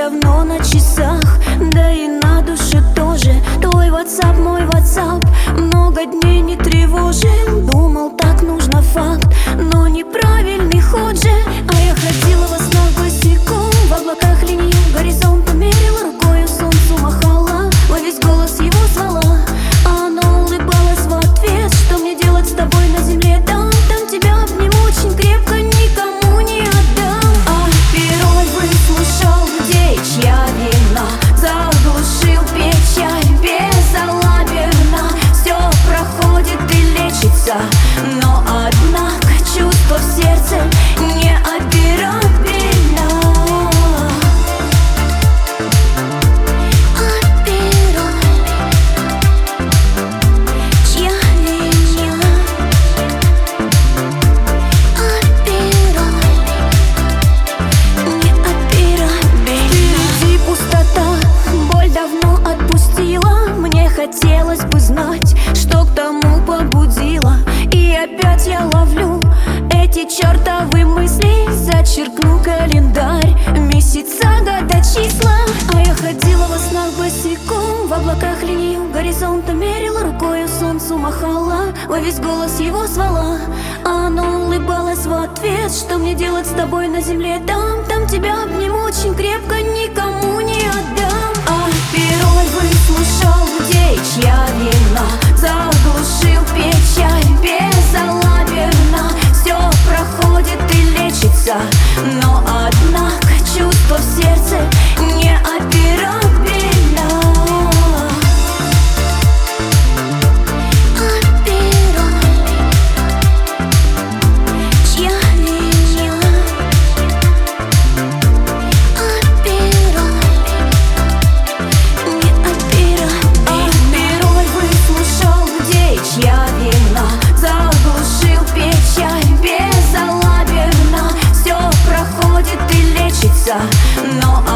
давно на часах, да и на душе тоже. Твой WhatsApp, мой WhatsApp много дней не тревожил. Думал, так нужно, факт, но неправильный ход же. А я ходила во снах босиком, в облаках линию горизонта мерила, рукою солнцу махала, во весь голос его звала. А оно улыбалось в ответ: что мне делать с тобой на земле? Там тебя обниму очень крепко, никому не отдам. А первый выслушал, где чья вина, заглушил печаль безалаберно. Все проходит и лечится, но однако чувство в сердце неоперабельно. Хотелось бы знать, что к тому побудило. И опять я ловлю эти чертовы мысли. Зачеркну календарь, месяца, года, числа. А я ходила во снах босиком, в облаках линию горизонта мерила, рукою солнцу махала, во весь голос его звала. А оно улыбалось в ответ: что мне делать с тобой на земле? Там тебя обниму очень крепко, никому не отдам. А первый выслушал, где чья вина, заглушил печаль безалаберно. Все проходит и лечится, но однако чувство в сердце неоперабельно. Чья вина, заглушил печаль безалаберно. Все проходит и лечится, но